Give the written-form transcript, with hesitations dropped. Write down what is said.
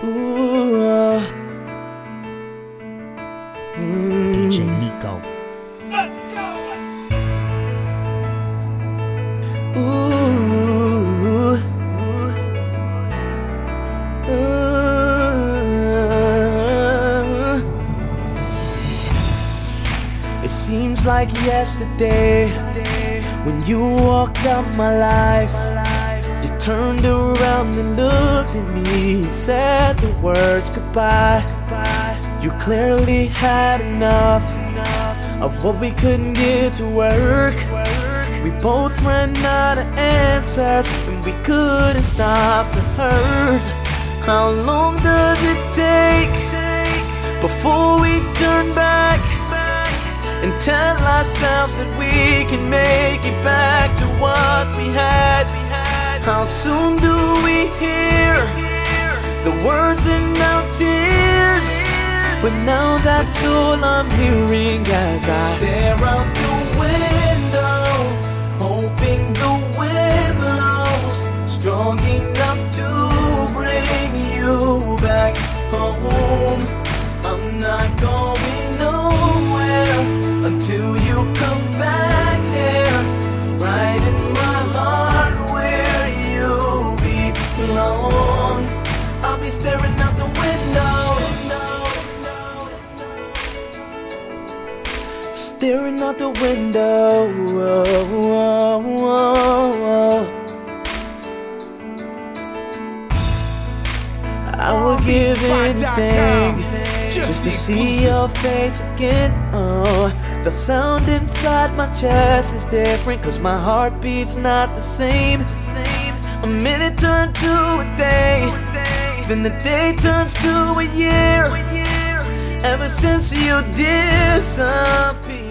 Ooh, DJ Nico. Let's go. ooh, It seems like yesterday when you walked out my life. You turned around and looked at me and said the words goodbye. You clearly had enough of what we couldn't get to work. We both ran out of answers and we couldn't stop the hurt. How long does it take before we turn back and tell ourselves that we can make it back to what we had? How soon do we hear the words in our tears? But now that's all I'm hearing as I stare out the window, hoping the wind blows strong enough to bring you back home. I'm not going nowhere until you come back here, right in my heart where you belong. I'll be staring out the window, staring out the window. I would give anything just to see your face again. Oh, the sound inside my chest is different, 'cause my heartbeat's not the same. A minute turned to a day, then the day turns to a year. Ever since you disappeared.